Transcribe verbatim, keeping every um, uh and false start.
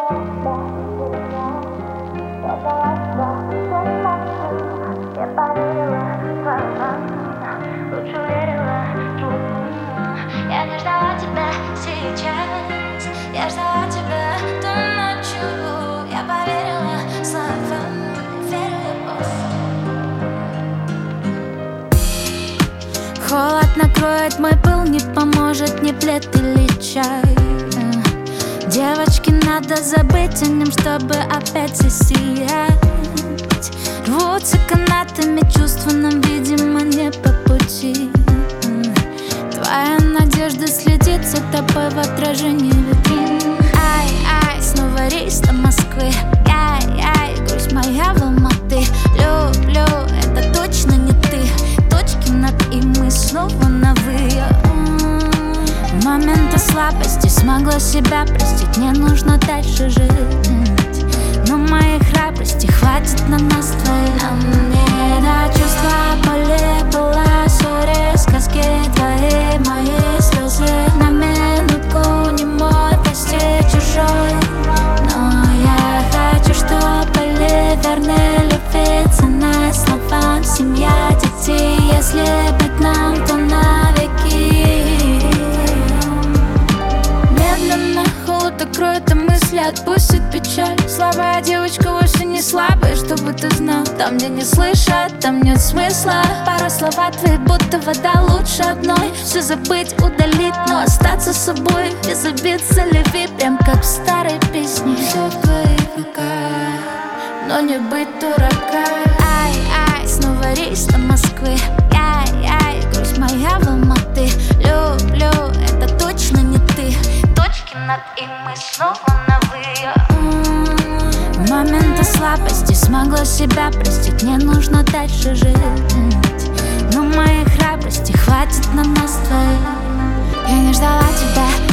Я не ждала тебя сейчас, я ждала тебя той ночью. Я поверила словам, верила Богу. Холод накроет мой пыл, не поможет ни плед или чай. Девочке надо забыть о нем, чтобы опять засиять. Рвутся канатами чувства, нам, видимо, не по пути. Твоя надежда следит за тобой в отражении витрин. Ай, ай, снова рейс до Москвы. Ай, ай, грусть моя в Алматы. Люблю, это точно не ты. Точки над «и», мы снова на «вы». В моменты слабости смогла себя простить. Не нужно дальше жить, но моей храбрости хватит на нас двоих. А мне до чувства боли была ссоре, сказки твои, мои слезы. На минутку не мой, прости, чужой. Но я хочу, чтобы были верны любви, цена словам, семья, детей. Если быть нам, то навеки. Медленно холод окроет, а мысли отпустит печаль. Слабая девочка вовсе не слабая, чтобы ты знал. Там, где не слышат, там нет смысла. Пару слова твои, будто вода, лучше одной. Все забыть, удалить, но остаться собой. Без обид, залеви, прям как в старой песне. Все в твоих руках, но не быть дурака. Ай, ай, снова рейс до Москвы. Ай, ай, грусть моя в Алматы. Люблю, это точно не ты. Точки над «и», мы снова на «вы». В моменты слабости смогла себя простить. Не нужно дальше жить, но моей храбрости хватит на нас двоих. Я не ждала тебя